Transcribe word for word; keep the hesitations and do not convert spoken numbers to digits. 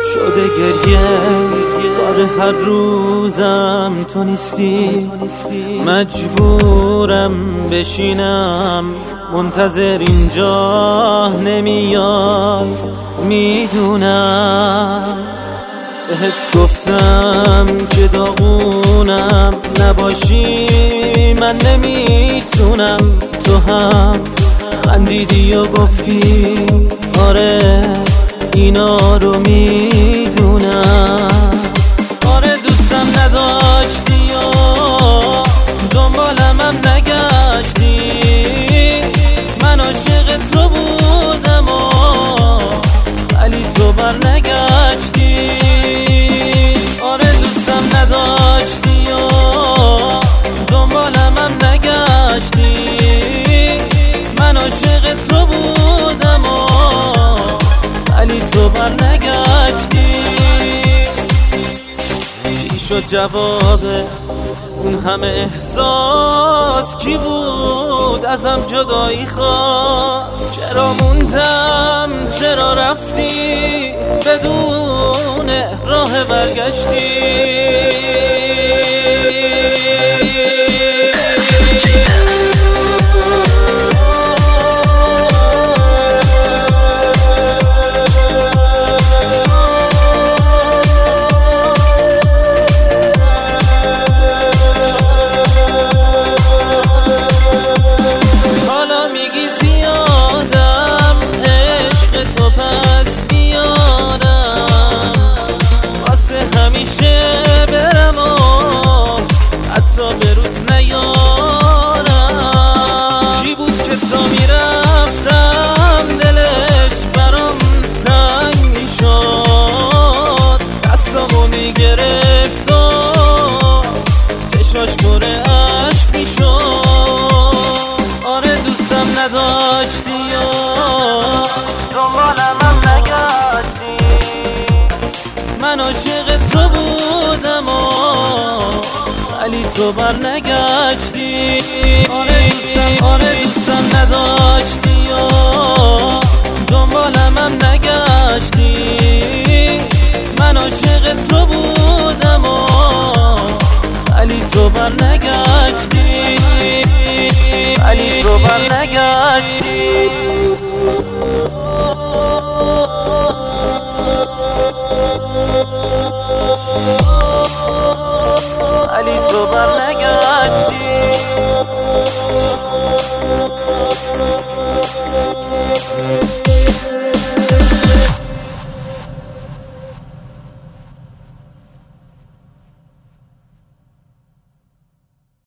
شده گریه کار هر روزم تو نیستی، مجبورم بشینم منتظر اینجا نمیای. میدونم بهت گفتم که داغونم نباشی من نمیتونم. تو هم خندیدی و گفتی آره اینا رو میدونم. آره دوستم نداشتی و دنبالم هم نگشتی، من عاشق تو بودم و ولی تو بر نگشتی. آره دوستم نداشتی و دنبالم هم نگشتی، من عاشق تو بودم و ولی تو بر نگشتی. چی شد جواب اون همه احساس کی بود ازم جدایی خواست؟ چرا موندم چرا رفتی بدون راه برگشتی؟ همیشه برم و حتی به روت نیارم. کی بود که تا میرفتم دلش برام تنگ میشد، دستامو میگرفت و چشاش پر عشق میشد. آره دوستم نداشتی و دنبالم هم نگشتی، من عاشق تو بودم و ولی تو بر نگشتی. آره دوستم آره دوستم نداشتی و دنبالم هم نگشتی،